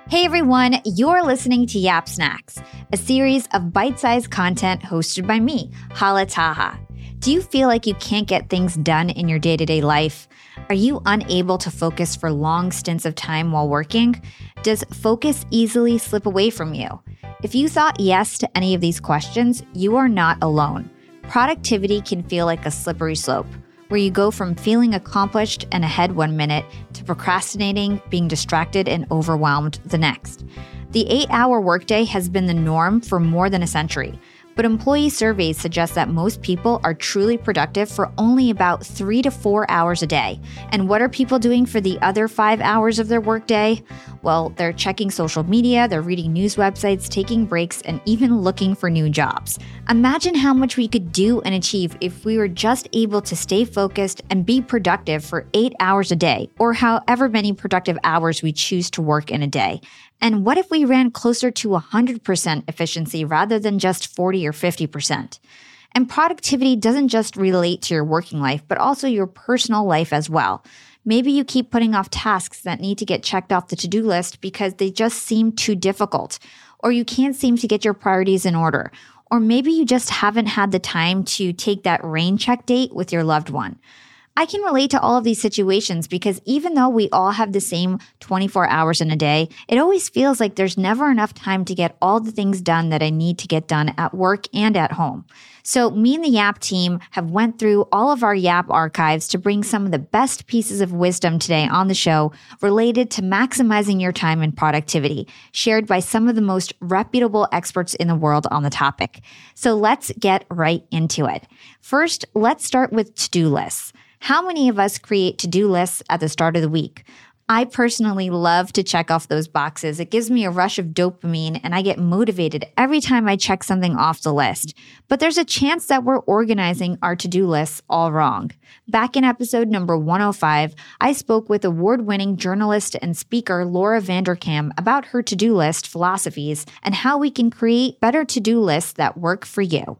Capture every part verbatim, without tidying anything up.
Hey everyone, you're listening to Yap Snacks, a series of bite-sized content hosted by me, Hala Taha. Do you feel like you can't get things done in your day-to-day life? Are you unable to focus for long stints of time while working? Does focus easily slip away from you? If you thought yes to any of these questions, you are not alone. Productivity can feel like a slippery slope, where you go from feeling accomplished and ahead one minute to procrastinating, being distracted, and overwhelmed the next. The eight-hour workday has been the norm for more than a century, but employee surveys suggest that most people are truly productive for only about three to four hours a day. And what are people doing for the other five hours of their workday? Well, they're checking social media, they're reading news websites, taking breaks, and even looking for new jobs. Imagine how much we could do and achieve if we were just able to stay focused and be productive for eight hours a day, or however many productive hours we choose to work in a day. And what if we ran closer to one hundred percent efficiency rather than just forty or fifty percent? And productivity doesn't just relate to your working life, but also your personal life as well. Maybe you keep putting off tasks that need to get checked off the to-do list because they just seem too difficult, or you can't seem to get your priorities in order, or maybe you just haven't had the time to take that rain check date with your loved one. I can relate to all of these situations because even though we all have the same twenty-four hours in a day, it always feels like there's never enough time to get all the things done that I need to get done at work and at home. So me and the Yap team have went through all of our Yap archives to bring some of the best pieces of wisdom today on the show related to maximizing your time and productivity, shared by some of the most reputable experts in the world on the topic. So let's get right into it. First, let's start with to-do lists. How many of us create to-do lists at the start of the week? I personally love to check off those boxes. It gives me a rush of dopamine and I get motivated every time I check something off the list. But there's a chance that we're organizing our to-do lists all wrong. Back in episode number one oh five, I spoke with award-winning journalist and speaker Laura Vanderkam about her to-do list philosophies and how we can create better to-do lists that work for you.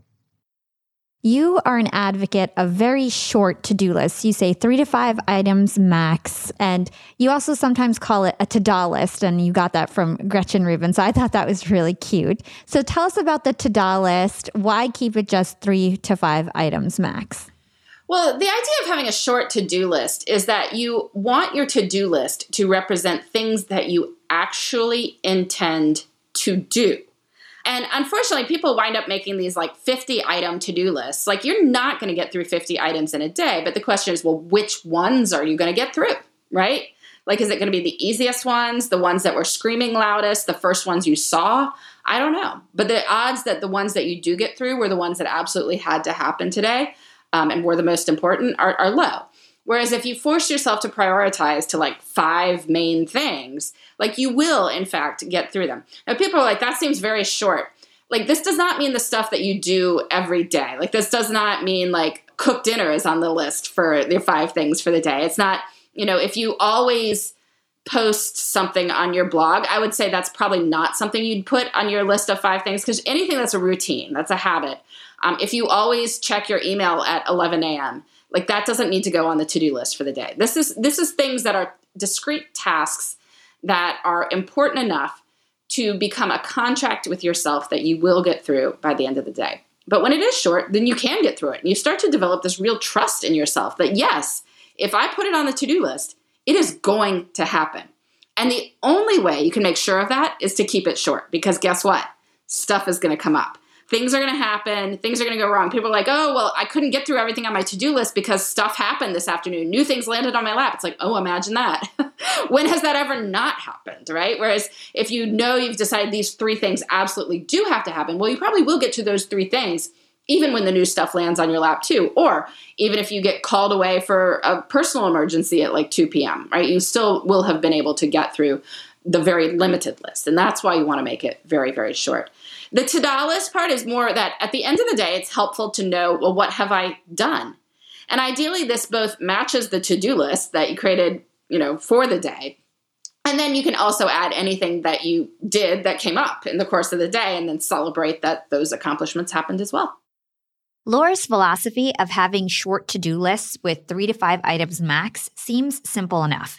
You are an advocate of very short to-do lists. You say three to five items max, and you also sometimes call it a to-do list, and you got that from Gretchen Rubin, so I thought that was really cute. So tell us about the to-do list. Why keep it just three to five items max? Well, the idea of having a short to-do list is that you want your to-do list to represent things that you actually intend to do. And unfortunately, people wind up making these like fifty item to-do lists. Like you're not going to get through fifty items in a day. But the question is, well, which ones are you going to get through, right? Like, is it going to be the easiest ones, the ones that were screaming loudest, the first ones you saw? I don't know. But the odds that the ones that you do get through were the ones that absolutely had to happen today um, and were the most important are, are low. Whereas if you force yourself to prioritize to like five main things, like you will, in fact, get through them. Now, people are like, that seems very short. Like, this does not mean the stuff that you do every day. Like, this does not mean like cook dinner is on the list for the five things for the day. It's not, you know, if you always post something on your blog, I would say that's probably not something you'd put on your list of five things because anything that's a routine, that's a habit. Um, if you always check your email at eleven a.m., like that doesn't need to go on the to-do list for the day. This is this is things that are discrete tasks that are important enough to become a contract with yourself that you will get through by the end of the day. But when it is short, then you can get through it. And you start to develop this real trust in yourself that yes, if I put it on the to-do list, it is going to happen. And the only way you can make sure of that is to keep it short because guess what? Stuff is going to come up. Things are going to happen. Things are going to go wrong. People are like, oh, well, I couldn't get through everything on my to-do list because stuff happened this afternoon. New things landed on my lap. It's like, oh, imagine that. When has that ever not happened, right? Whereas if you know you've decided these three things absolutely do have to happen, well, you probably will get to those three things even when the new stuff lands on your lap too. Or even if you get called away for a personal emergency at like two p.m., right? You still will have been able to get through the very limited list. And that's why you want to make it very, very short. The to-do list part is more that at the end of the day, it's helpful to know, well, what have I done? And ideally, this both matches the to-do list that you created, you know, for the day. And then you can also add anything that you did that came up in the course of the day and then celebrate that those accomplishments happened as well. Laura's philosophy of having short to-do lists with three to five items max seems simple enough.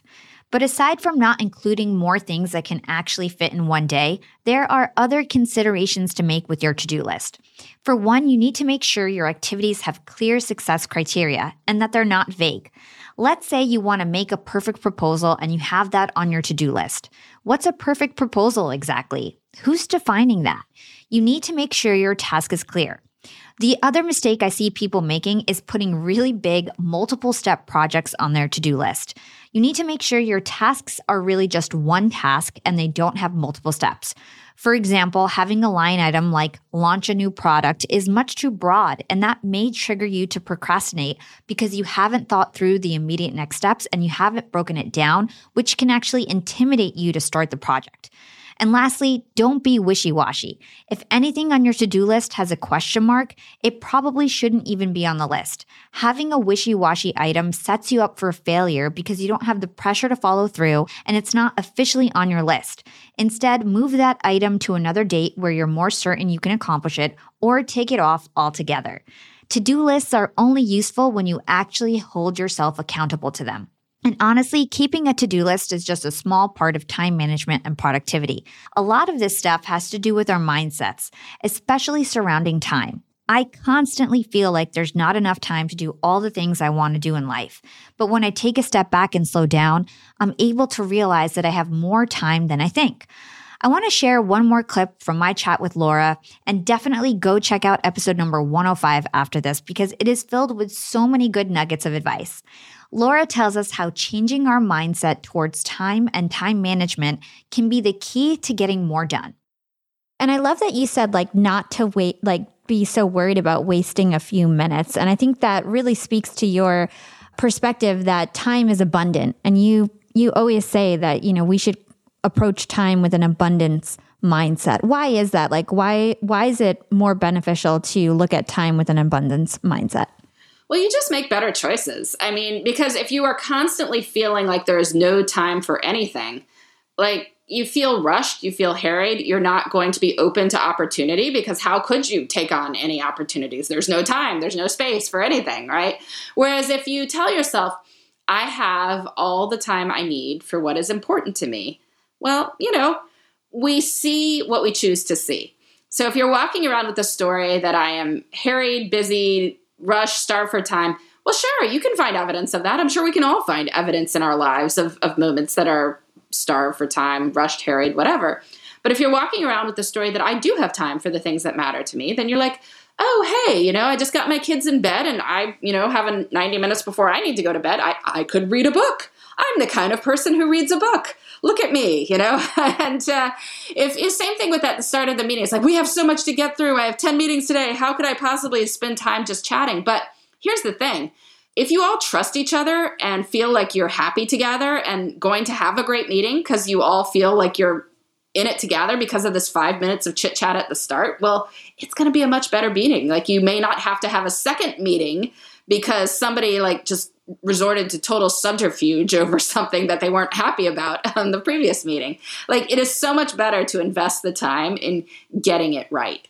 But aside from not including more things that can actually fit in one day, there are other considerations to make with your to-do list. For one, you need to make sure your activities have clear success criteria and that they're not vague. Let's say you want to make a perfect proposal and you have that on your to-do list. What's a perfect proposal exactly? Who's defining that? You need to make sure your task is clear. The other mistake I see people making is putting really big, multiple step projects on their to-do list. You need to make sure your tasks are really just one task and they don't have multiple steps. For example, having a line item like launch a new product is much too broad, and that may trigger you to procrastinate because you haven't thought through the immediate next steps and you haven't broken it down, which can actually intimidate you to start the project. And lastly, don't be wishy-washy. If anything on your to-do list has a question mark, it probably shouldn't even be on the list. Having a wishy-washy item sets you up for failure because you don't have the pressure to follow through and it's not officially on your list. Instead, move that item to another date where you're more certain you can accomplish it, or take it off altogether. To-do lists are only useful when you actually hold yourself accountable to them. And honestly, keeping a to-do list is just a small part of time management and productivity. A lot of this stuff has to do with our mindsets, especially surrounding time. I constantly feel like there's not enough time to do all the things I want to do in life. But when I take a step back and slow down, I'm able to realize that I have more time than I think. I want to share one more clip from my chat with Laura, and definitely go check out episode number one oh five after this because it is filled with so many good nuggets of advice. Laura tells us how changing our mindset towards time and time management can be the key to getting more done. And I love that you said, like, not to wait, like, be so worried about wasting a few minutes. And I think that really speaks to your perspective that time is abundant. And you, you always say that, you know, we should approach time with an abundance mindset. Why is that? Like, why, why is it more beneficial to look at time with an abundance mindset? Well, you just make better choices. I mean, because if you are constantly feeling like there is no time for anything, like you feel rushed, you feel harried, you're not going to be open to opportunity because how could you take on any opportunities? There's no time, there's no space for anything, right? Whereas if you tell yourself, I have all the time I need for what is important to me, well, you know, we see what we choose to see. So if you're walking around with the story that I am harried, busy, rush, starve for time, well, sure, you can find evidence of that. I'm sure we can all find evidence in our lives of, of moments that are starved for time, rushed, harried, whatever. But if you're walking around with the story that I do have time for the things that matter to me, then you're like, oh, hey, you know, I just got my kids in bed and I, you know, have a ninety minutes before I need to go to bed. I, I could read a book. I'm the kind of person who reads a book. Look at me, you know? and uh, if, if same thing with that, the start of the meeting. It's like, we have so much to get through. I have ten meetings today. How could I possibly spend time just chatting? But here's the thing. If you all trust each other and feel like you're happy together and going to have a great meeting because you all feel like you're in it together because of this five minutes of chit chat at the start, well, it's going to be a much better meeting. Like you may not have to have a second meeting because somebody like just resorted to total subterfuge over something that they weren't happy about on the previous meeting. Like it is so much better to invest the time in getting it right.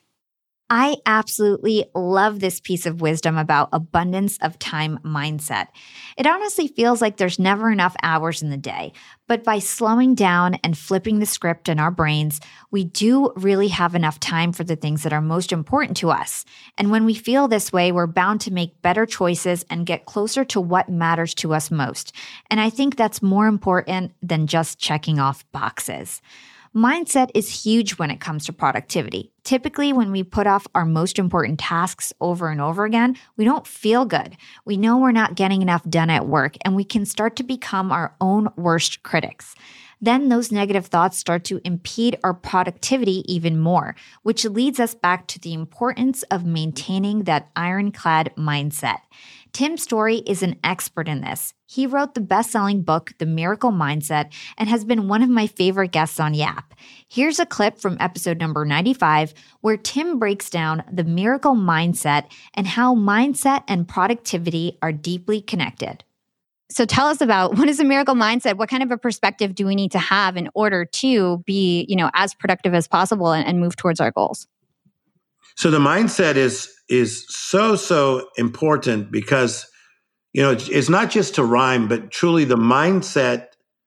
I absolutely love this piece of wisdom about abundance of time mindset. It honestly feels like there's never enough hours in the day, but by slowing down and flipping the script in our brains, we do really have enough time for the things that are most important to us. And when we feel this way, we're bound to make better choices and get closer to what matters to us most. And I think that's more important than just checking off boxes. Mindset is huge when it comes to productivity. Typically, when we put off our most important tasks over and over again, we don't feel good. We know we're not getting enough done at work, and we can start to become our own worst critics. Then those negative thoughts start to impede our productivity even more, which leads us back to the importance of maintaining that ironclad mindset. Tim Storey is an expert in this. He wrote the best-selling book, The Miracle Mindset, and has been one of my favorite guests on Yap. Here's a clip from episode number ninety-five, where Tim breaks down the miracle mindset and how mindset and productivity are deeply connected. So tell us about, what is a miracle mindset? What kind of a perspective do we need to have in order to be, you know, as productive as possible and, and move towards our goals? So the mindset is is so, so important because, you know, it's, it's not just to rhyme, but truly the mindset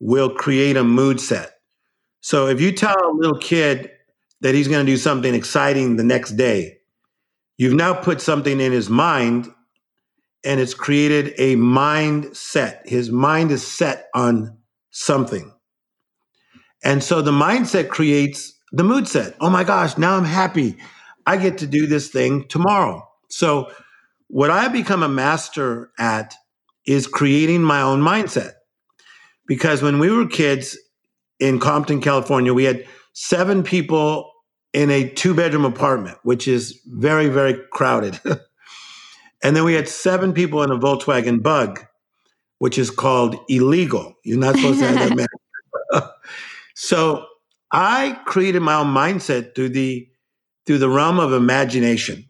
will create a mood set. So if you tell a little kid that he's going to do something exciting the next day, you've now put something in his mind and it's created a mindset. His mind is set on something. And so the mindset creates the mood set. Oh my gosh, now I'm happy. I get to do this thing tomorrow. So what I've become a master at is creating my own mindset. Because when we were kids in Compton, California, we had seven people in a two-bedroom apartment, which is very, very crowded. And then we had seven people in a Volkswagen Bug, which is called illegal. You're not supposed to have that many. So I created my own mindset through the through the realm of imagination.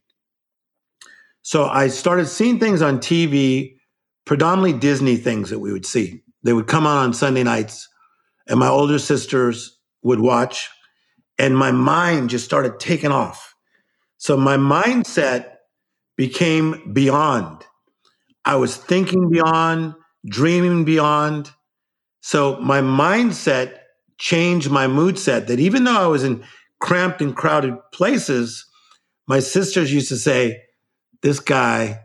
So I started seeing things on T V, predominantly Disney things that we would see. They would come on on Sunday nights, and my older sisters would watch, and my mind just started taking off. So my mindset became beyond. I was thinking beyond, dreaming beyond. So my mindset changed my mood set, that even though I was in cramped and crowded places, my sisters used to say, this guy,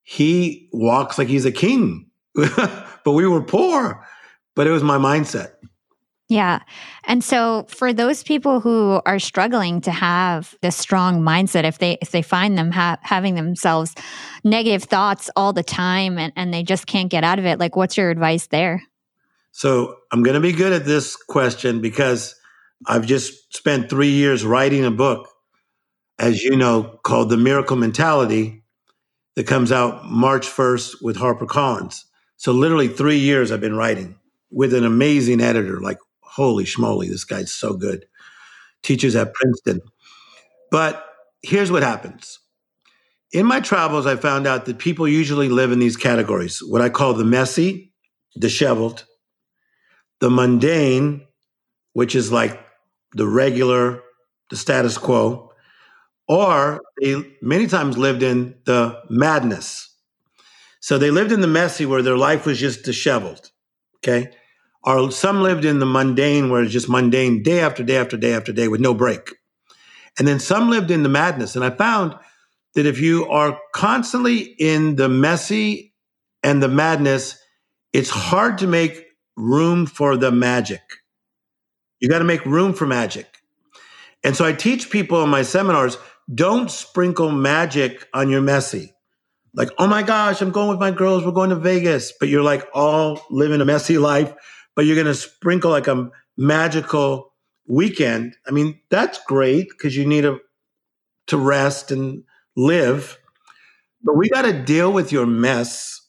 he walks like he's a king. But we were poor, but it was my mindset. Yeah. And so for those people who are struggling to have this strong mindset, if they if they find them ha- having themselves negative thoughts all the time and, and they just can't get out of it, like what's your advice there? So I'm going to be good at this question because I've just spent three years writing a book, as you know, called The Miracle Mentality, that comes out March first with HarperCollins. So literally three years I've been writing with an amazing editor. Like, holy schmoly, this guy's so good. Teaches at Princeton. But here's what happens. In my travels, I found out that people usually live in these categories, what I call the messy, disheveled, the mundane, which is like the regular, the status quo, or they many times lived in the madness. So they lived in the messy where their life was just disheveled, okay? Or some lived in the mundane where it's just mundane day after day after day after day with no break. And then some lived in the madness. And I found that if you are constantly in the messy and the madness, it's hard to make room for the magic. You got to make room for magic. And so I teach people in my seminars, don't sprinkle magic on your messy. Like, oh my gosh, I'm going with my girls, we're going to Vegas. But you're like all living a messy life, but you're going to sprinkle like a magical weekend. I mean, that's great because you need a, to rest and live. But we got to deal with your mess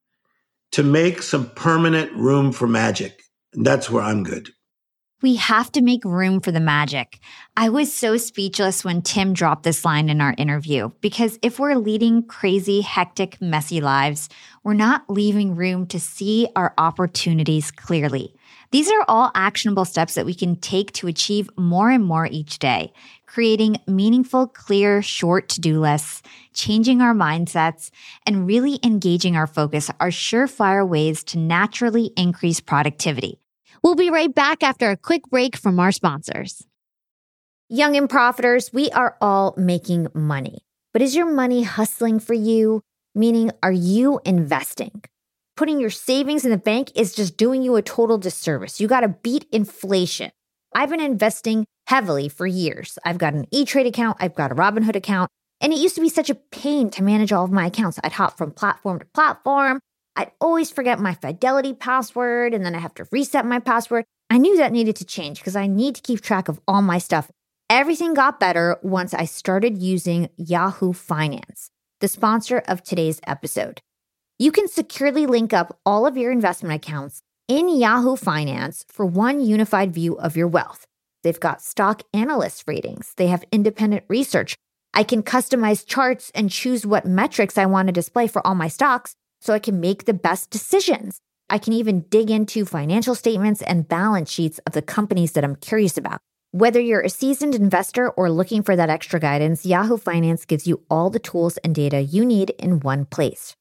to make some permanent room for magic. And that's where I'm good. We have to make room for the magic. I was so speechless when Tim dropped this line in our interview, because if we're leading crazy, hectic, messy lives, we're not leaving room to see our opportunities clearly. These are all actionable steps that we can take to achieve more and more each day, creating meaningful, clear, short to-do lists, changing our mindsets, and really engaging our focus are surefire ways to naturally increase productivity. We'll be right back after a quick break from our sponsors. Young and profiters, we are all making money. But is your money hustling for you? Meaning, are you investing? Putting your savings in the bank is just doing you a total disservice. You got to beat inflation. I've been investing heavily for years. I've got an E-Trade account. I've got a Robinhood account. And it used to be such a pain to manage all of my accounts. I'd hop from platform to platform. I'd always forget my Fidelity password, and then I have to reset my password. I knew that needed to change because I need to keep track of all my stuff. Everything got better once I started using Yahoo Finance, the sponsor of today's episode. You can securely link up all of your investment accounts in Yahoo Finance for one unified view of your wealth. They've got stock analyst ratings. They have independent research. I can customize charts and choose what metrics I want to display for all my stocks, so I can make the best decisions. I can even dig into financial statements and balance sheets of the companies that I'm curious about. Whether you're a seasoned investor or looking for that extra guidance, Yahoo Finance gives you all the tools and data you need in one place.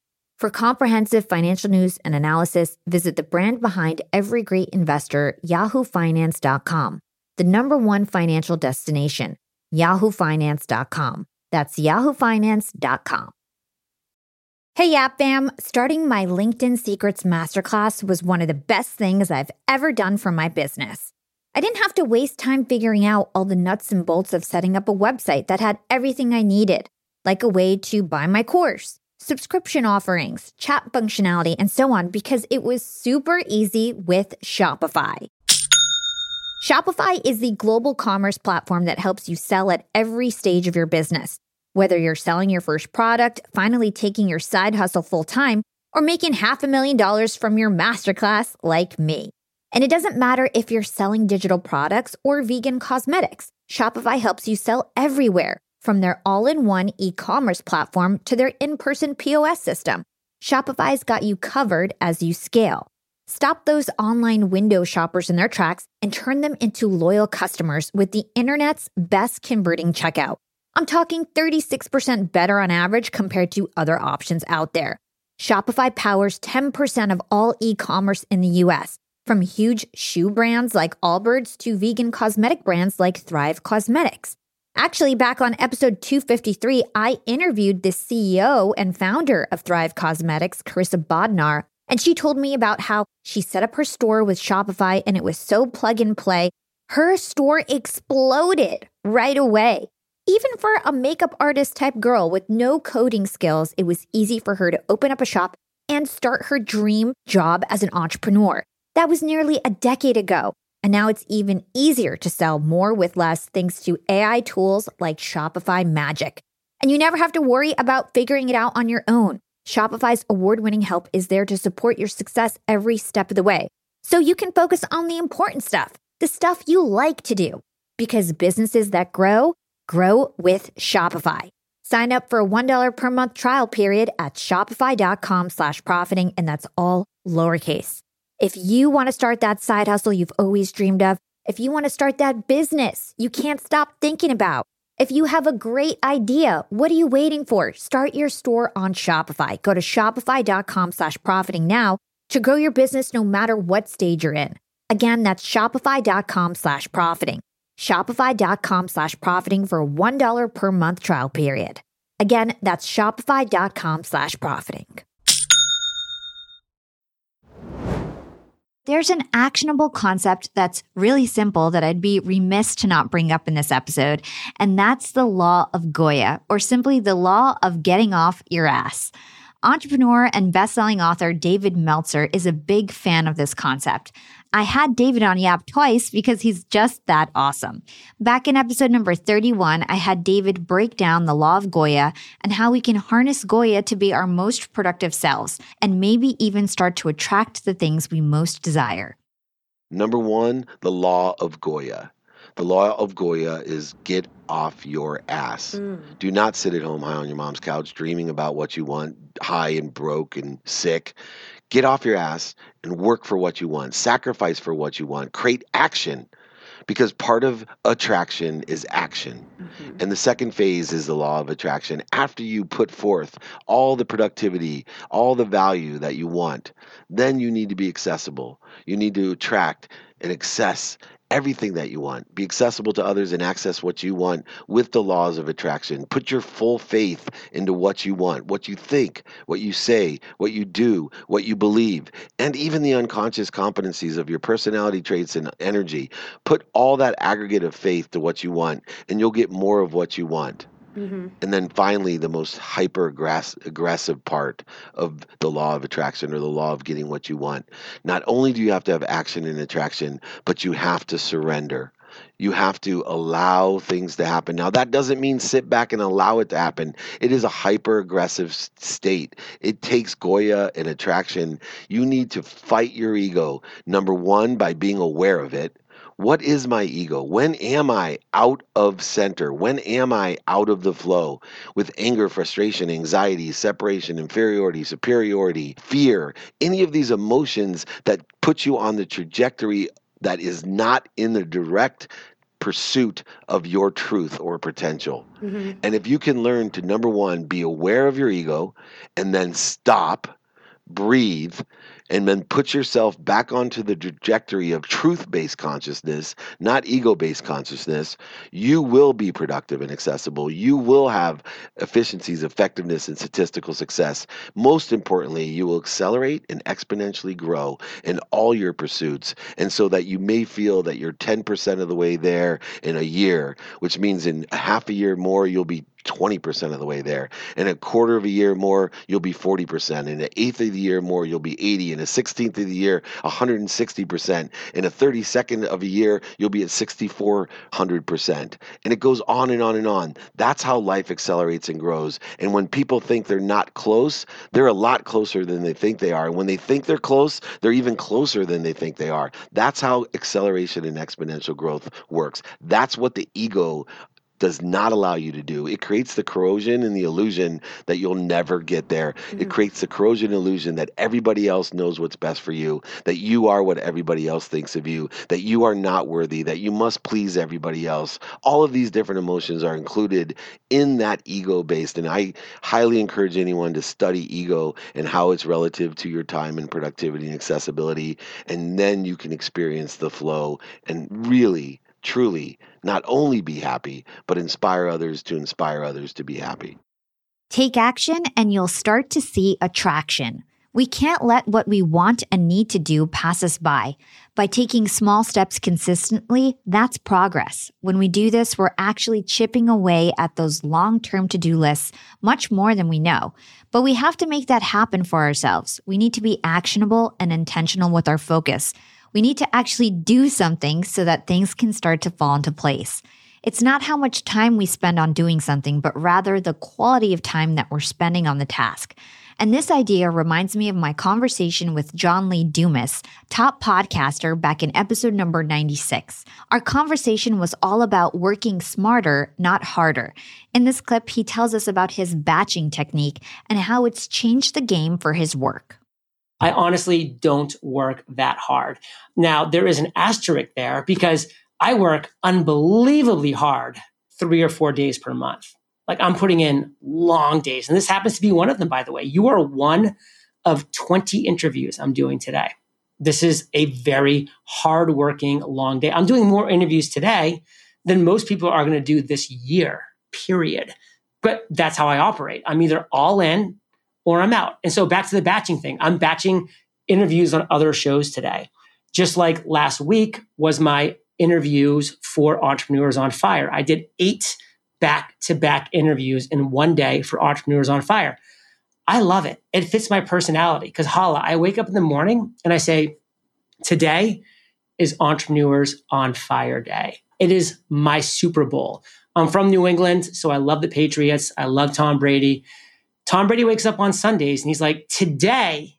For comprehensive financial news and analysis, visit the brand behind every great investor, yahoo finance dot com, the number one financial destination, yahoo finance dot com. That's yahoo finance dot com. Hey, Yap Fam! Starting my LinkedIn Secrets Masterclass was one of the best things I've ever done for my business. I didn't have to waste time figuring out all the nuts and bolts of setting up a website that had everything I needed, like a way to buy my course, subscription offerings, chat functionality, and so on, because it was super easy with Shopify. Shopify is the global commerce platform that helps you sell at every stage of your business. Whether you're selling your first product, finally taking your side hustle full-time, or making half a million dollars from your masterclass like me. And it doesn't matter if you're selling digital products or vegan cosmetics. Shopify helps you sell everywhere, from their all-in-one e-commerce platform to their in-person P O S system. Shopify's got you covered as you scale. Stop those online window shoppers in their tracks and turn them into loyal customers with the internet's best converting checkout. I'm talking thirty-six percent better on average compared to other options out there. Shopify powers ten percent of all e-commerce in the U S, from huge shoe brands like Allbirds to vegan cosmetic brands like Thrive Cosmetics. Actually, back on episode two fifty-three, I interviewed the C E O and founder of Thrive Cosmetics, Carissa Bodnar, and she told me about how she set up her store with Shopify and it was so plug and play. Her store exploded right away. Even for a makeup artist type girl with no coding skills, it was easy for her to open up a shop and start her dream job as an entrepreneur. That was nearly a decade ago. And now it's even easier to sell more with less thanks to A I tools like Shopify Magic. And you never have to worry about figuring it out on your own. Shopify's award-winning help is there to support your success every step of the way. So you can focus on the important stuff, the stuff you like to do. Because businesses that grow, grow with Shopify. Sign up for a one dollar per month trial period at shopify.com slash profiting, and that's all lowercase. If you want to start that side hustle you've always dreamed of, if you want to start that business you can't stop thinking about, if you have a great idea, what are you waiting for? Start your store on Shopify. Go to shopify.com slash profiting now to grow your business no matter what stage you're in. Again, that's shopify.com slash profiting. Shopify.com slash profiting for a one dollar per month trial period. Again, that's shopify.com slash profiting. There's an actionable concept that's really simple that I'd be remiss to not bring up in this episode, and that's the law of Goya, or simply the law of getting off your ass. Entrepreneur and best-selling author David Meltzer is a big fan of this concept. I had David on Yap twice because he's just that awesome. Back in episode number thirty-one, I had David break down the law of Goya and how we can harness Goya to be our most productive selves and maybe even start to attract the things we most desire. Number one, the law of Goya. The law of Goya is get off your ass. Mm. Do not sit at home high on your mom's couch dreaming about what you want, high and broke and sick. Get off your ass and work for what you want. Sacrifice for what you want. Create action, because part of attraction is action. Mm-hmm. And the second phase is the law of attraction. After you put forth all the productivity, all the value that you want, then you need to be accessible. You need to attract and access everything that you want. Be accessible to others and access what you want with the laws of attraction. Put your full faith into what you want, what you think, what you say, what you do, what you believe, and even the unconscious competencies of your personality traits and energy. Put all that aggregate of faith to what you want, and you'll get more of what you want. Mm-hmm. And then finally, the most hyper aggressive part of the law of attraction, or the law of getting what you want. Not only do you have to have action in attraction, but you have to surrender. You have to allow things to happen. Now, that doesn't mean sit back and allow it to happen. It is a hyper aggressive state. It takes Goya and attraction. You need to fight your ego, number one, by being aware of it. What is my ego? When am I out of center? When am I out of the flow with anger, frustration, anxiety, separation, inferiority, superiority, fear, any of these emotions that put you on the trajectory that is not in the direct pursuit of your truth or potential. Mm-hmm. And if you can learn to, number one, be aware of your ego and then stop, breathe, and then put yourself back onto the trajectory of truth-based consciousness, not ego-based consciousness, you will be productive and accessible. You will have efficiencies, effectiveness, and statistical success. Most importantly, you will accelerate and exponentially grow in all your pursuits. And so that you may feel that you're ten percent of the way there in a year, which means in a half a year more, you'll be twenty percent of the way there. In a quarter of a year more, you'll be forty percent. In an eighth of the year more, you'll be eighty. In a sixteenth of the year, one hundred sixty percent. In a thirty-second of a year, you'll be at sixty-four hundred percent. And it goes on and on and on. That's how life accelerates and grows. And when people think they're not close, they're a lot closer than they think they are. And when they think they're close, they're even closer than they think they are. That's how acceleration and exponential growth works. That's what the ego does not allow you to do. It creates the corrosion and the illusion that you'll never get there. Mm-hmm. It creates the corrosion illusion that everybody else knows what's best for you, that you are what everybody else thinks of you, that you are not worthy, that you must please everybody else. All of these different emotions are included in that ego-based, and I highly encourage anyone to study ego and how it's relative to your time and productivity and accessibility, and then you can experience the flow and really truly not only be happy, but inspire others to inspire others to be happy. Take action and you'll start to see attraction. We can't let what we want and need to do pass us by. By taking small steps consistently, that's progress. When we do this, we're actually chipping away at those long-term to-do lists much more than we know. But we have to make that happen for ourselves. We need to be actionable and intentional with our focus. We need to actually do something so that things can start to fall into place. It's not how much time we spend on doing something, but rather the quality of time that we're spending on the task. And this idea reminds me of my conversation with John Lee Dumas, top podcaster, back in episode number ninety-six. Our conversation was all about working smarter, not harder. In this clip, he tells us about his batching technique and how it's changed the game for his work. I honestly don't work that hard. Now, there is an asterisk there because I work unbelievably hard three or four days per month. Like I'm putting in long days. And this happens to be one of them, by the way. You are one of twenty interviews I'm doing today. This is a very hardworking, long day. I'm doing more interviews today than most people are going to do this year, period. But that's how I operate. I'm either all in or I'm out. And so back to the batching thing. I'm batching interviews on other shows today. Just like last week was my interviews for Entrepreneurs on Fire. I did eight back-to-back interviews in one day for Entrepreneurs on Fire. I love it. It fits my personality because Hala, I wake up in the morning and I say, today is Entrepreneurs on Fire Day. It is my Super Bowl. I'm from New England, so I love the Patriots. I love Tom Brady. Tom Brady wakes up on Sundays and he's like, today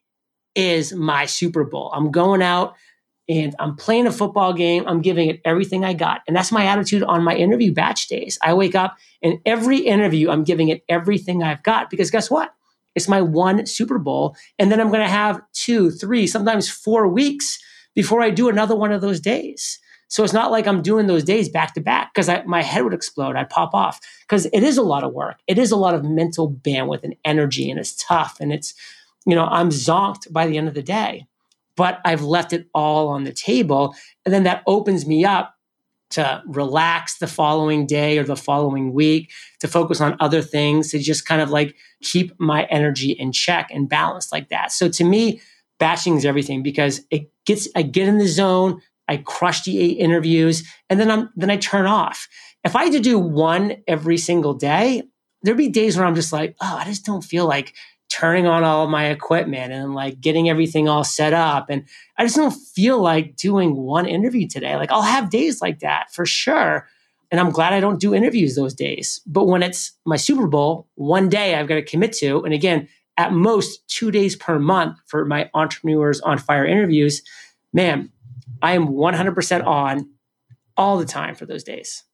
is my Super Bowl. I'm going out and I'm playing a football game. I'm giving it everything I got. And that's my attitude on my interview batch days. I wake up and every interview, I'm giving it everything I've got because guess what? It's my one Super Bowl. And then I'm going to have two, three, sometimes four weeks before I do another one of those days. So it's not like I'm doing those days back to back because my head would explode. I'd pop off because it is a lot of work. It is a lot of mental bandwidth and energy, and it's tough. And it's, you know, I'm zonked by the end of the day, but I've left it all on the table. And then that opens me up to relax the following day or the following week, to focus on other things, to just kind of like keep my energy in check and balanced like that. So to me, batching is everything because it gets, I get in the zone, I crush the eight interviews, and then I'm then I turn off. If I had to do one every single day, there'd be days where I'm just like, oh, I just don't feel like turning on all of my equipment and like getting everything all set up. And I just don't feel like doing one interview today. Like I'll have days like that for sure. And I'm glad I don't do interviews those days. But when it's my Super Bowl, one day I've got to commit to, and again, at most two days per month for my Entrepreneurs on Fire interviews, man, I am one hundred percent on all the time for those days.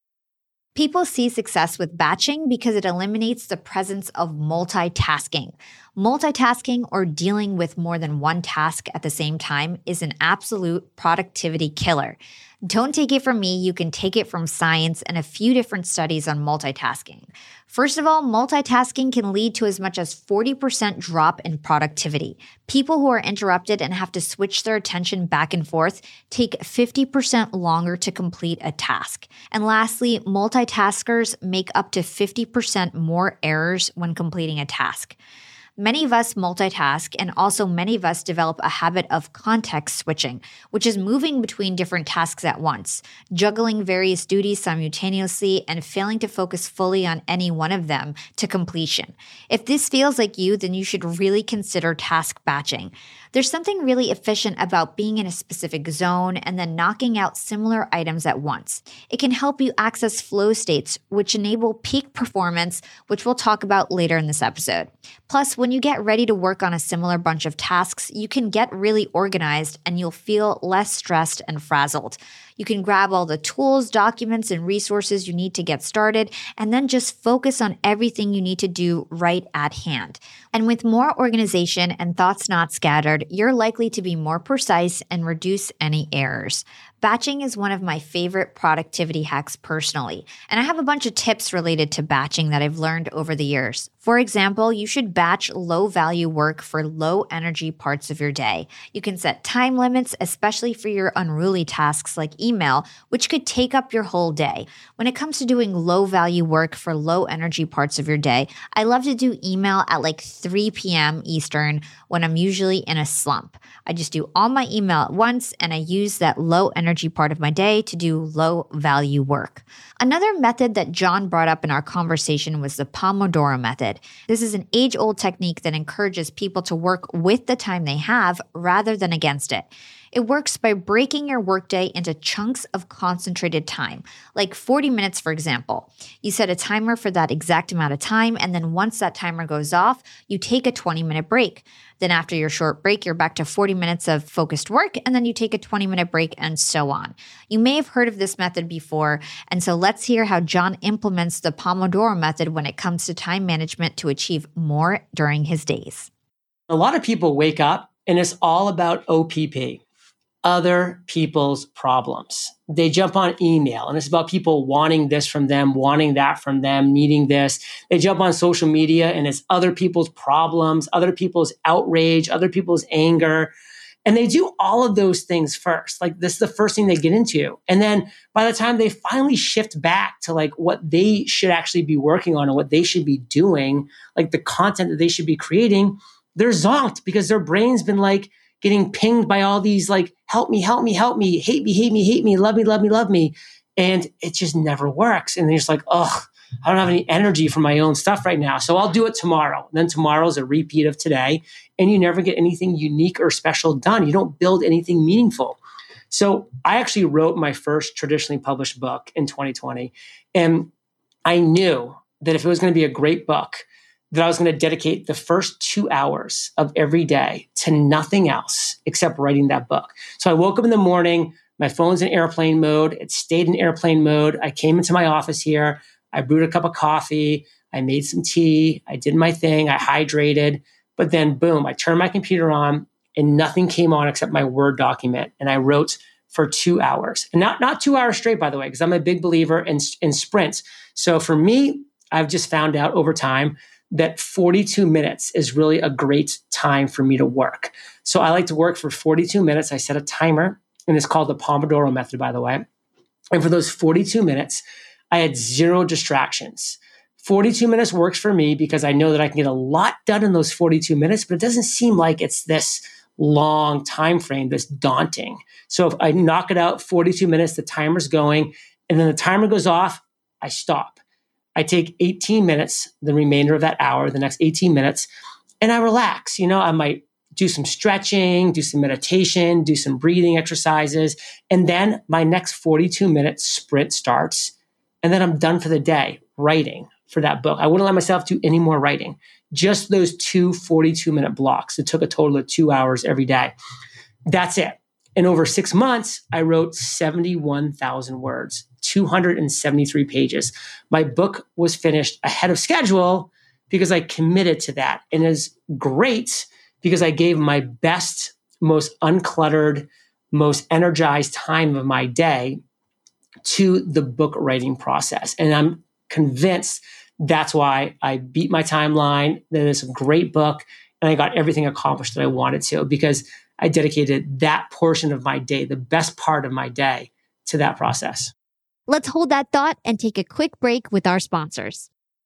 People see success with batching because it eliminates the presence of multitasking. Multitasking or dealing with more than one task at the same time is an absolute productivity killer. Don't take it from me, you can take it from science and a few different studies on multitasking. First of all, multitasking can lead to as much as forty percent drop in productivity. People who are interrupted and have to switch their attention back and forth take fifty percent longer to complete a task. And lastly, multitaskers make up to fifty percent more errors when completing a task. Many of us multitask, and also many of us develop a habit of context switching, which is moving between different tasks at once, juggling various duties simultaneously, and failing to focus fully on any one of them to completion. If this feels like you, then you should really consider task batching. There's something really efficient about being in a specific zone and then knocking out similar items at once. It can help you access flow states, which enable peak performance, which we'll talk about later in this episode. Plus, when you get ready to work on a similar bunch of tasks, you can get really organized and you'll feel less stressed and frazzled. You can grab all the tools, documents, and resources you need to get started, and then just focus on everything you need to do right at hand. And with more organization and thoughts not scattered, you're likely to be more precise and reduce any errors. Batching is one of my favorite productivity hacks personally, and I have a bunch of tips related to batching that I've learned over the years. For example, you should batch low-value work for low-energy parts of your day. You can set time limits, especially for your unruly tasks like email, which could take up your whole day. When it comes to doing low-value work for low-energy parts of your day, I love to do email at like three p.m. Eastern when I'm usually in a slump. I just do all my email at once, and I use that low-energy part of my day to do low-value work. Another method that John brought up in our conversation was the Pomodoro method. This is an age-old technique that encourages people to work with the time they have rather than against it. It works by breaking your workday into chunks of concentrated time, like forty minutes, for example. You set a timer for that exact amount of time, and then once that timer goes off, you take a twenty-minute break. Then after your short break, you're back to forty minutes of focused work, and then you take a twenty-minute break, and so on. You may have heard of this method before, and so let's hear how John implements the Pomodoro method when it comes to time management to achieve more during his days. A lot of people wake up, and it's all about O P P. Other people's problems. They jump on email and it's about people wanting this from them, wanting that from them, needing this. They jump on social media and it's other people's problems, other people's outrage, other people's anger. And they do all of those things first. Like this is the first thing they get into. And then by the time they finally shift back to like what they should actually be working on and what they should be doing, like the content that they should be creating, they're zonked because their brain's been like, getting pinged by all these like, help me, help me, help me, hate me, hate me, hate me, love me, love me, love me. And it just never works. And they're just like, oh, I don't have any energy for my own stuff right now. So I'll do it tomorrow. And then tomorrow's a repeat of today. And you never get anything unique or special done. You don't build anything meaningful. So I actually wrote my first traditionally published book in twenty twenty. And I knew that if it was going to be a great book, that I was going to dedicate the first two hours of every day to nothing else except writing that book. So I woke up in the morning, my phone's in airplane mode. It stayed in airplane mode. I came into my office here. I brewed a cup of coffee. I made some tea. I did my thing. I hydrated. But then boom, I turned my computer on and nothing came on except my Word document. And I wrote for two hours. And not, not two hours straight, by the way, because I'm a big believer in, in sprints. So for me, I've just found out over time that forty-two minutes is really a great time for me to work. So I like to work for forty-two minutes. I set a timer, and it's called the Pomodoro method, by the way. And for those forty-two minutes, I had zero distractions. forty-two minutes works for me because I know that I can get a lot done in those forty-two minutes, but it doesn't seem like it's this long time frame, this daunting. So if I knock it out, forty-two minutes, the timer's going, and then the timer goes off, I stop. I take eighteen minutes, the remainder of that hour, the next eighteen minutes, and I relax. You know, I might do some stretching, do some meditation, do some breathing exercises. And then my next forty-two minute sprint starts. And then I'm done for the day writing for that book. I wouldn't let myself do any more writing. Just those two forty-two minute blocks. It took a total of two hours every day. That's it. And over six months, I wrote seventy-one thousand words, two hundred seventy-three pages. My book was finished ahead of schedule because I committed to that. And it's great because I gave my best, most uncluttered, most energized time of my day to the book writing process. And I'm convinced that's why I beat my timeline, that it's a great book, and I got everything accomplished that I wanted to, because I dedicated that portion of my day, the best part of my day, to that process. Let's hold that thought and take a quick break with our sponsors.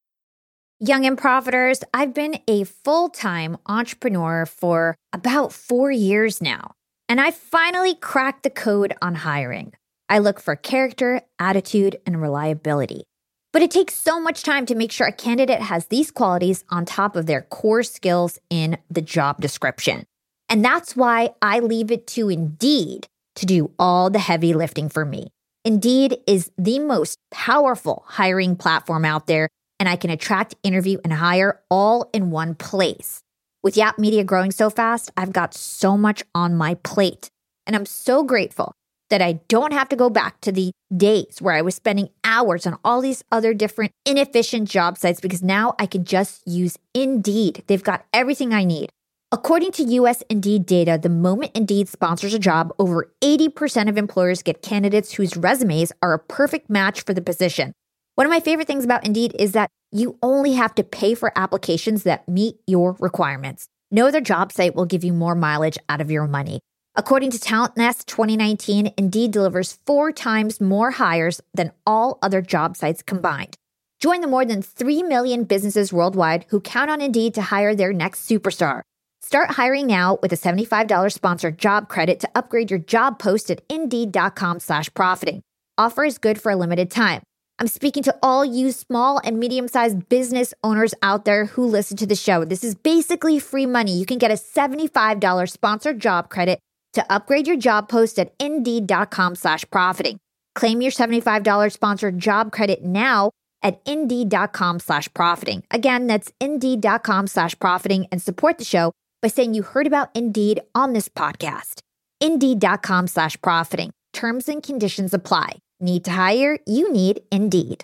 Young Improviters, I've been a full-time entrepreneur for about four years now, and I finally cracked the code on hiring. I look for character, attitude, and reliability. But it takes so much time to make sure a candidate has these qualities on top of their core skills in the job description. And that's why I leave it to Indeed to do all the heavy lifting for me. Indeed is the most powerful hiring platform out there, and I can attract, interview, and hire all in one place. With Yap Media growing so fast, I've got so much on my plate. And I'm so grateful that I don't have to go back to the days where I was spending hours on all these other different inefficient job sites, because now I can just use Indeed. They've got everything I need. According to U S Indeed data, the moment Indeed sponsors a job, over eighty percent of employers get candidates whose resumes are a perfect match for the position. One of my favorite things about Indeed is that you only have to pay for applications that meet your requirements. No other job site will give you more mileage out of your money. According to Talent Nest twenty nineteen, Indeed delivers four times more hires than all other job sites combined. Join the more than three million businesses worldwide who count on Indeed to hire their next superstar. Start hiring now with a seventy-five dollars sponsored job credit to upgrade your job post at Indeed.com slash profiting. Offer is good for a limited time. I'm speaking to all you small and medium-sized business owners out there who listen to the show. This is basically free money. You can get a seventy-five dollars sponsored job credit to upgrade your job post at Indeed.com slash profiting. Claim your seventy-five dollars sponsored job credit now at Indeed.com slash profiting. Again, that's Indeed.com slash profiting, and support the show by saying you heard about Indeed on this podcast. Indeed.com slash profiting. Terms and conditions apply. Need to hire? You need Indeed.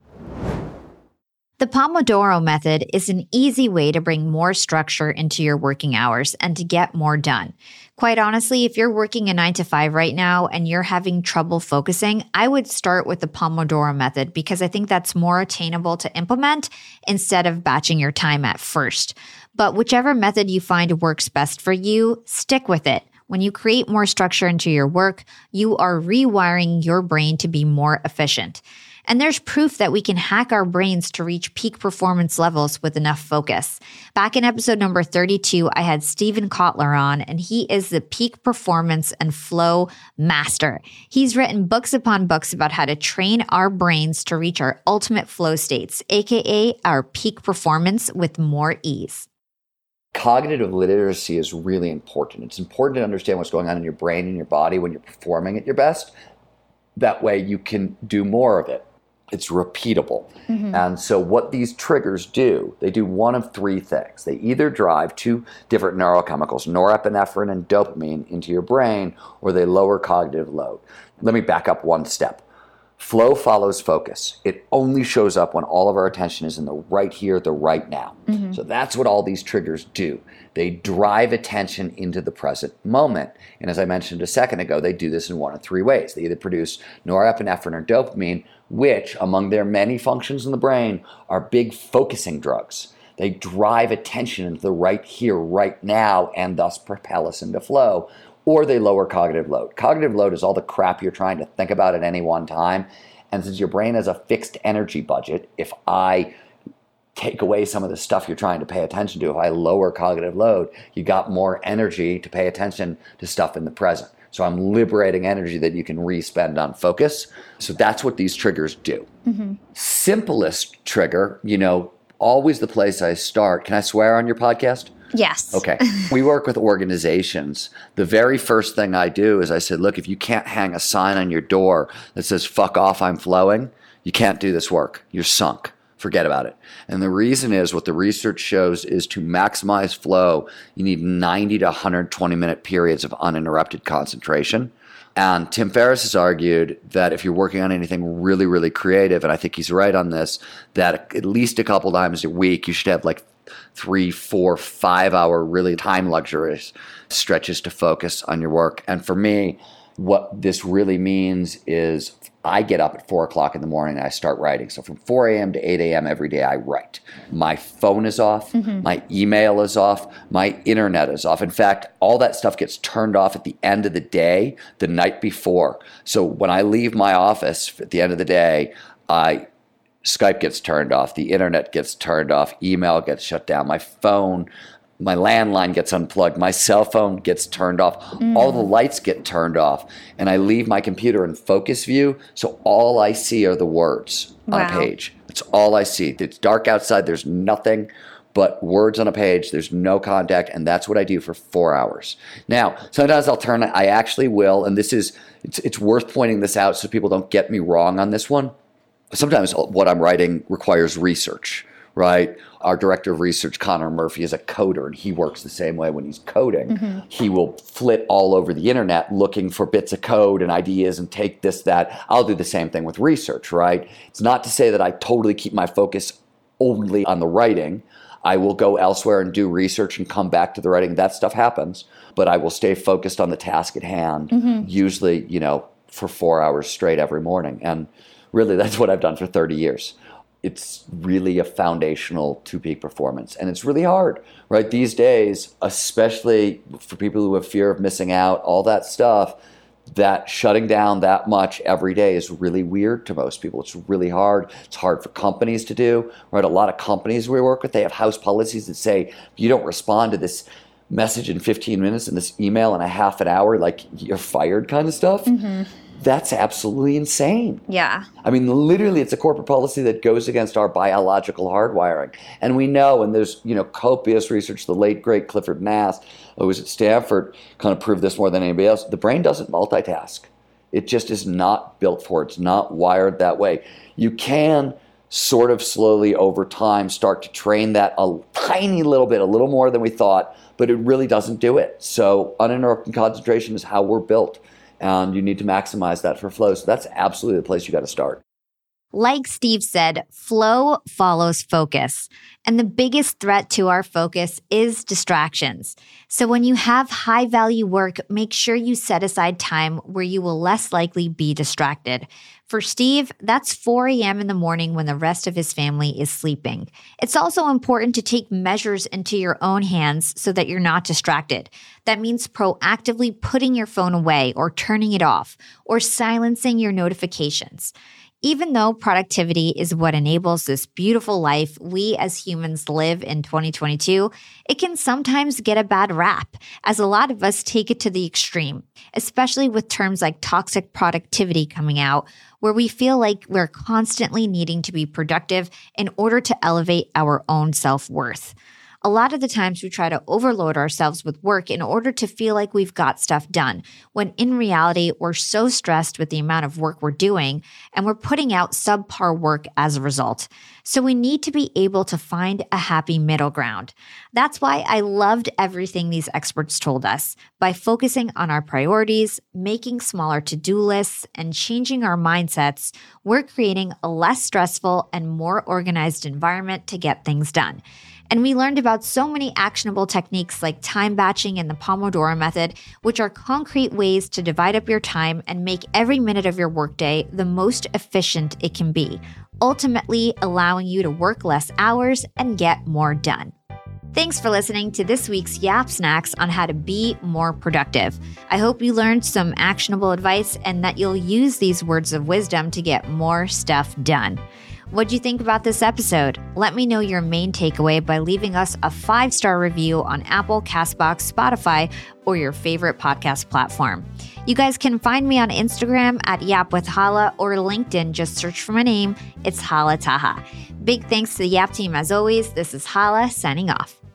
The Pomodoro method is an easy way to bring more structure into your working hours and to get more done. Quite honestly, if you're working a nine to five right now and you're having trouble focusing, I would start with the Pomodoro method, because I think that's more attainable to implement instead of batching your time at first. But whichever method you find works best for you, stick with it. When you create more structure into your work, you are rewiring your brain to be more efficient. And there's proof that we can hack our brains to reach peak performance levels with enough focus. Back in episode number thirty-two, I had Steven Kotler on, and he is the peak performance and flow master. He's written books upon books about how to train our brains to reach our ultimate flow states, aka our peak performance with more ease. Cognitive literacy is really important. It's important to understand what's going on in your brain and your body when you're performing at your best. That way you can do more of it. It's repeatable. Mm-hmm. And so what these triggers do, they do one of three things. They either drive two different neurochemicals, norepinephrine and dopamine, into your brain, or they lower cognitive load. Let me back up one step. Flow follows focus. It only shows up when all of our attention is in the right here, the right now. Mm-hmm. So that's what all these triggers do. They drive attention into the present moment. And as I mentioned a second ago, they do this in one of three ways. They either produce norepinephrine or dopamine, which, among their many functions in the brain, are big focusing drugs. They drive attention into the right here, right now, and thus propel us into flow. Or they lower cognitive load. Cognitive load is all the crap you're trying to think about at any one time. And since your brain has a fixed energy budget, if I take away some of the stuff you're trying to pay attention to, if I lower cognitive load, you got more energy to pay attention to stuff in the present. So I'm liberating energy that you can re-spend on focus. So that's what these triggers do. Mm-hmm. Simplest trigger, you know, always the place I start. Can I swear on your podcast? Yes. Okay. We work with organizations. The very first thing I do is I said, look, if you can't hang a sign on your door that says, fuck off, I'm flowing, you can't do this work. You're sunk. Forget about it. And the reason is, what the research shows is, to maximize flow, you need ninety to one hundred twenty minute periods of uninterrupted concentration. And Tim Ferriss has argued that if you're working on anything really, really creative, and I think he's right on this, that at least a couple times a week, you should have like three, four, five hour really time luxurious stretches to focus on your work. And for me, what this really means is I get up at four o'clock in the morning and I start writing. So from four a.m. to eight a.m. every day, I write. My phone is off. Mm-hmm. My email is off. My internet is off. In fact, all that stuff gets turned off at the end of the day, the night before. So when I leave my office at the end of the day, I Skype gets turned off. The internet gets turned off. Email gets shut down. My phone My landline gets unplugged. My cell phone gets turned off. Mm. All the lights get turned off. And I leave my computer in focus view. So all I see are the words wow. on a page. That's all I see. It's dark outside. There's nothing but words on a page. There's no contact. And that's what I do for four hours. Now, sometimes I'll turn, I actually will. And this is, it's, it's worth pointing this out so people don't get me wrong on this one. Sometimes what I'm writing requires research. Right? Our director of research, Connor Murphy, is a coder, and he works the same way when he's coding. Mm-hmm. He will flit all over the internet looking for bits of code and ideas and take this, that. I'll do the same thing with research, right? It's not to say that I totally keep my focus only on the writing. I will go elsewhere and do research and come back to the writing. That stuff happens, but I will stay focused on the task at hand, mm-hmm. usually, you know, for four hours straight every morning. And really, that's what I've done for thirty years. It's really a foundational to peak performance. And it's really hard, right? These days, especially for people who have fear of missing out, all that stuff, that shutting down that much every day is really weird to most people. It's really hard. It's hard for companies to do, right? A lot of companies we work with, they have house policies that say, if you don't respond to this message in fifteen minutes and this email in a half an hour, like you're fired kind of stuff. Mm-hmm. That's absolutely insane. Yeah. I mean, literally, it's a corporate policy that goes against our biological hardwiring. And we know, and there's, you know, copious research, the late, great Clifford Nass, who was at Stanford, kind of proved this more than anybody else. The brain doesn't multitask. It just is not built for it. It's not wired that way. You can sort of slowly over time start to train that a tiny little bit, a little more than we thought, but it really doesn't do it. So uninterrupted concentration is how we're built. And you need to maximize that for flow. So that's absolutely the place you got to start. Like Steve said, flow follows focus. And the biggest threat to our focus is distractions. So when you have high value work, make sure you set aside time where you will less likely be distracted. For Steve, that's four a.m. in the morning when the rest of his family is sleeping. It's also important to take measures into your own hands so that you're not distracted. That means proactively putting your phone away or turning it off or silencing your notifications. Even though productivity is what enables this beautiful life we as humans live in twenty twenty-two, it can sometimes get a bad rap, as a lot of us take it to the extreme, especially with terms like toxic productivity coming out, where we feel like we're constantly needing to be productive in order to elevate our own self-worth. A lot of the times we try to overload ourselves with work in order to feel like we've got stuff done, when in reality, we're so stressed with the amount of work we're doing, and we're putting out subpar work as a result. So we need to be able to find a happy middle ground. That's why I loved everything these experts told us. By focusing on our priorities, making smaller to-do lists, and changing our mindsets, we're creating a less stressful and more organized environment to get things done. And we learned about so many actionable techniques like time batching and the Pomodoro method, which are concrete ways to divide up your time and make every minute of your workday the most efficient it can be, ultimately allowing you to work less hours and get more done. Thanks for listening to this week's Yap Snacks on how to be more productive. I hope you learned some actionable advice and that you'll use these words of wisdom to get more stuff done. What'd you think about this episode? Let me know your main takeaway by leaving us a five-star review on Apple, CastBox, Spotify, or your favorite podcast platform. You guys can find me on Instagram at Yap with Hala or LinkedIn. Just search for my name. It's Hala Taha. Big thanks to the Yap team as always. This is Hala signing off.